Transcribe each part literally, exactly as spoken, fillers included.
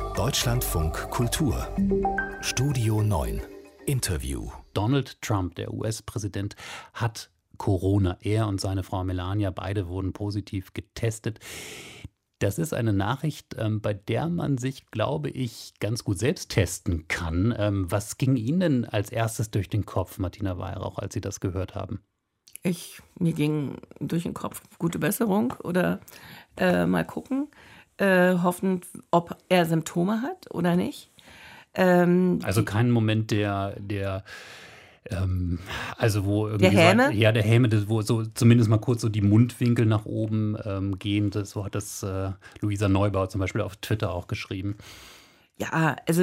Deutschlandfunk Kultur Studio neun Interview. Donald Trump, der U S-Präsident, hat Corona. Er und seine Frau Melania, beide wurden positiv getestet. Das ist eine Nachricht, ähm, bei der man sich, glaube ich, ganz gut selbst testen kann. Ähm, was ging Ihnen denn als erstes durch den Kopf, Martina Weihrauch, als Sie das gehört haben? Ich, mir ging durch den Kopf gute Besserung oder äh, mal gucken, äh, hoffen, ob er Symptome hat oder nicht. Ähm, also kein Moment der, der ähm, also wo irgendwie der Häme? So, ja, der Häme, das, wo so zumindest mal kurz so die Mundwinkel nach oben ähm, gehen. Das, so hat das äh, Luisa Neubauer zum Beispiel auf Twitter auch geschrieben. Ja, also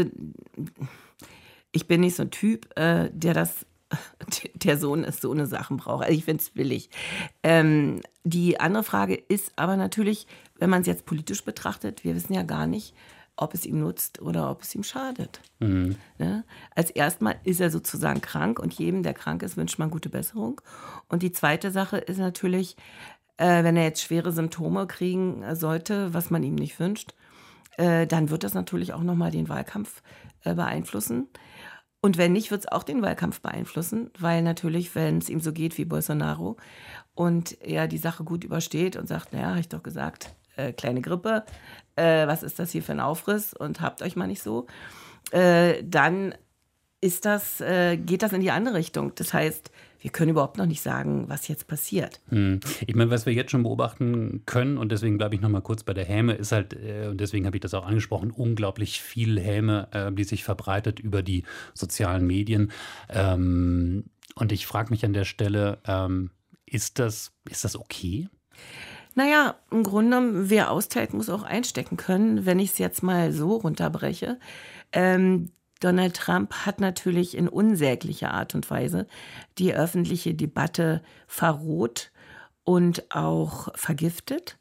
ich bin nicht so ein Typ, äh, der das der Sohn ist, so eine Sachen braucht. Also ich finde es billig. Ähm, die andere Frage ist aber natürlich, wenn man es jetzt politisch betrachtet, wir wissen ja gar nicht, ob es ihm nutzt oder ob es ihm schadet. Mhm. Ne? Als erstmal ist er sozusagen krank und jedem, der krank ist, wünscht man gute Besserung. Und die zweite Sache ist natürlich, äh, wenn er jetzt schwere Symptome kriegen sollte, was man ihm nicht wünscht, äh, dann wird das natürlich auch nochmal den Wahlkampf äh, beeinflussen. Und wenn nicht, wird es auch den Wahlkampf beeinflussen, weil natürlich, wenn es ihm so geht wie Bolsonaro und er die Sache gut übersteht und sagt, naja, habe ich doch gesagt, äh, kleine Grippe, äh, was ist das hier für ein Aufriss und habt euch mal nicht so, äh, dann ist das, äh, geht das in die andere Richtung. Das heißt, wir können überhaupt noch nicht sagen, was jetzt passiert. Hm. Ich meine, was wir jetzt schon beobachten können, und deswegen bleibe ich noch mal kurz bei der Häme, ist halt, äh, und deswegen habe ich das auch angesprochen, unglaublich viel Häme, äh, die sich verbreitet über die sozialen Medien. Ähm, und ich frage mich an der Stelle, ähm, ist das, ist das okay? Naja, im Grunde genommen, wer austeilt, muss auch einstecken können, wenn ich es jetzt mal so runterbreche. Ähm, Donald Trump hat natürlich in unsäglicher Art und Weise die öffentliche Debatte verroht und auch vergiftet.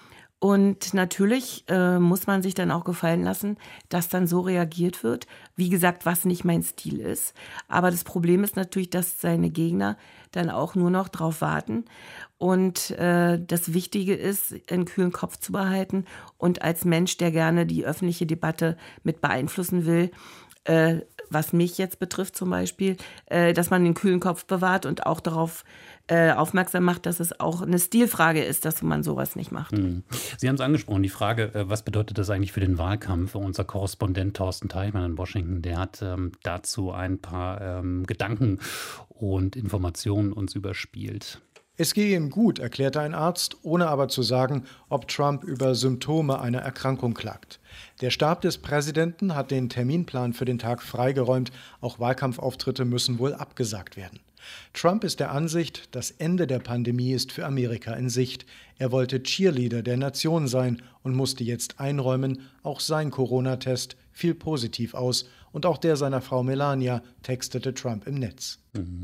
Und natürlich äh, muss man sich dann auch gefallen lassen, dass dann so reagiert wird. Wie gesagt, was nicht mein Stil ist. Aber das Problem ist natürlich, dass seine Gegner dann auch nur noch drauf warten. Und äh, das Wichtige ist, einen kühlen Kopf zu behalten. Und als Mensch, der gerne die öffentliche Debatte mit beeinflussen will, äh, was mich jetzt betrifft zum Beispiel, äh, dass man den kühlen Kopf bewahrt und auch darauf äh, aufmerksam macht, dass es auch eine Stilfrage ist, dass man sowas nicht macht. Hm. Sie haben es angesprochen, die Frage, äh, was bedeutet das eigentlich für den Wahlkampf? Unser Korrespondent Thorsten Teichmann in Washington, der hat ähm, dazu ein paar ähm, Gedanken und Informationen uns überspielt. Es gehe ihm gut, erklärte ein Arzt, ohne aber zu sagen, ob Trump über Symptome einer Erkrankung klagt. Der Stab des Präsidenten hat den Terminplan für den Tag freigeräumt. Auch Wahlkampfauftritte müssen wohl abgesagt werden. Trump ist der Ansicht, das Ende der Pandemie ist für Amerika in Sicht. Er wollte Cheerleader der Nation sein und musste jetzt einräumen, auch sein Corona-Test fiel positiv aus. Und auch der seiner Frau Melania, textete Trump im Netz.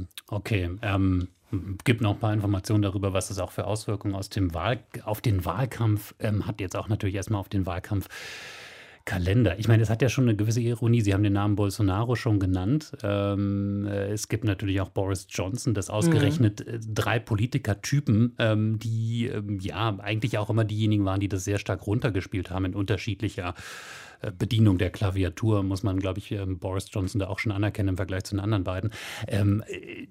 Okay, ähm... gibt noch ein paar Informationen darüber, was es auch für Auswirkungen aus dem Wahl, auf den Wahlkampf ähm, hat. Jetzt auch natürlich erstmal auf den Wahlkampfkalender. Ich meine, es hat ja schon eine gewisse Ironie. Sie haben den Namen Bolsonaro schon genannt. Ähm, äh, es gibt natürlich auch Boris Johnson, das ausgerechnet mhm. äh, drei Politikertypen, ähm, die ähm, ja eigentlich auch immer diejenigen waren, die das sehr stark runtergespielt haben in unterschiedlicher Bedienung der Klaviatur, muss man, glaube ich, Boris Johnson da auch schon anerkennen im Vergleich zu den anderen beiden. Ähm,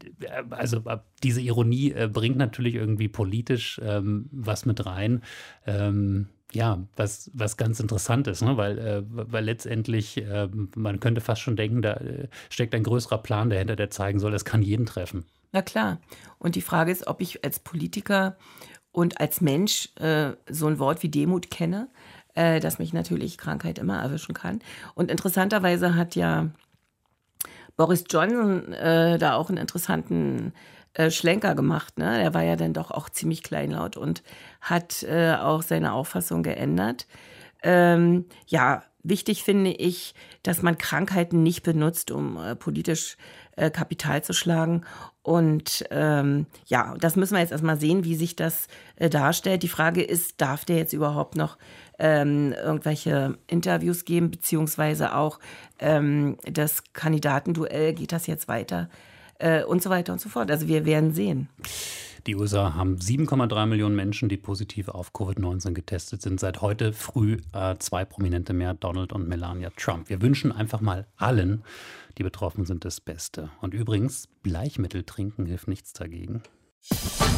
also diese Ironie äh, bringt natürlich irgendwie politisch ähm, was mit rein. Ähm, ja, was, was ganz interessant ist, ne? weil, äh, weil letztendlich, äh, man könnte fast schon denken, da äh, steckt ein größerer Plan dahinter, der zeigen soll, es kann jeden treffen. Na klar. Und die Frage ist, ob ich als Politiker und als Mensch äh, so ein Wort wie Demut kenne, äh, dass mich natürlich Krankheit immer erwischen kann. Und interessanterweise hat ja Boris Johnson äh, da auch einen interessanten äh, Schlenker gemacht. Ne? Der war ja dann doch auch ziemlich kleinlaut und hat äh, auch seine Auffassung geändert. Ähm, ja, wichtig finde ich, dass man Krankheiten nicht benutzt, um äh, politisch äh, Kapital zu schlagen. Und ähm, ja, das müssen wir jetzt erstmal sehen, wie sich das äh, darstellt. Die Frage ist, darf der jetzt überhaupt noch ähm, irgendwelche Interviews geben, beziehungsweise auch ähm, das Kandidatenduell, geht das jetzt weiter äh, und so weiter und so fort. Also wir werden sehen. Die U S A haben sieben Komma drei Millionen Menschen, die positiv auf Covid neunzehn getestet sind. Seit heute früh äh, zwei Prominente mehr, Donald und Melania Trump. Wir wünschen einfach mal allen, die betroffen sind, das Beste. Und übrigens, Bleichmittel trinken hilft nichts dagegen.